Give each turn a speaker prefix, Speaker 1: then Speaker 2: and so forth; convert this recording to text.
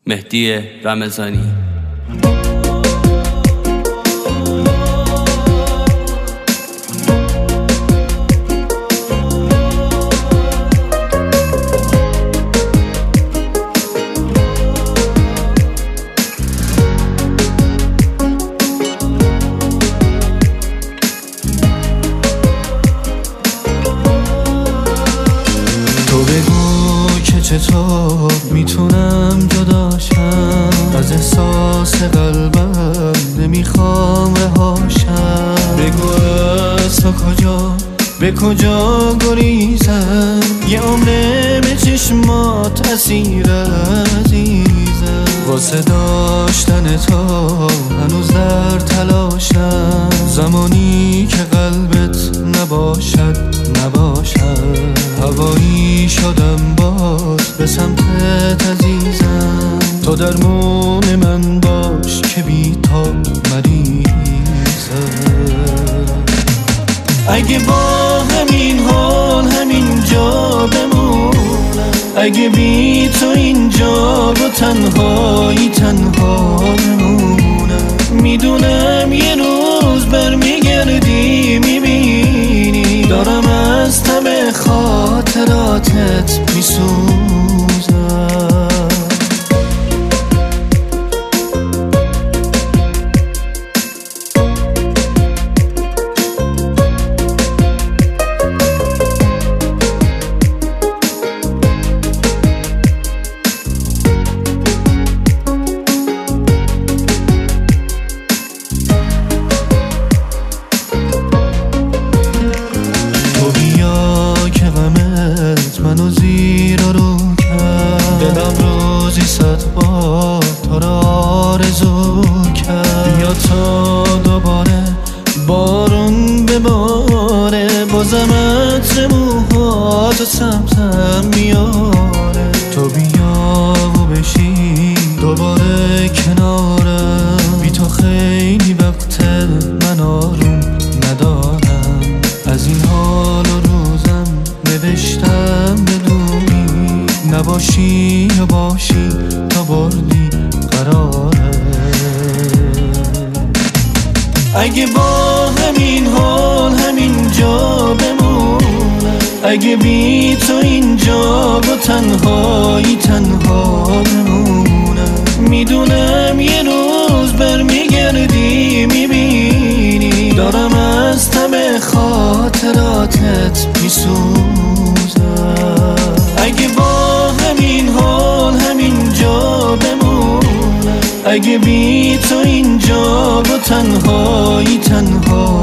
Speaker 1: مهدی رمضانی.
Speaker 2: چطور میتونم جداشم از احساس قلبم، نمیخوام رهاشم. بگو از تو به کجا گریزم، یه عمره به چشمات اسیر عزیزم. واسه داشتن تو هنوز در تلاشم، زمانی که قلبت نباشد هوایی شدم باز به سمتت عزیزم. تو درمون من باش که بی تو مریضم. اگه با همین حال همین جا بمونم، اگه بی تو اینجا با تنهایی تنها بمونم، میدونم یه روز برمیگردی میبینی دارم از تب خاطراتت میسوزم. منو زیر رو کرد، دلم روزی 100 بار تو را آرزو کرد. بیا تا دوباره بارون بباره، بازم عطر موهاتو سمتم میاره. تو بیا و بشین دوباره کنارم، بی تو خیلی وقت من آروم ندارم. از این حال و روزم نوشتم بدونی، نباشی یا باشی تا بردی قراره. اگه با همین حال همین جا بمونم، اگه بی تو اینجا با تنهایی تنها بمونم، میدونم یه روز برمیگردی میبینی دارم از تب خاطراتت میسوزم. اگه با همین حال همین جا بمونم، اگه بی تو اینجا با تنهایی تنها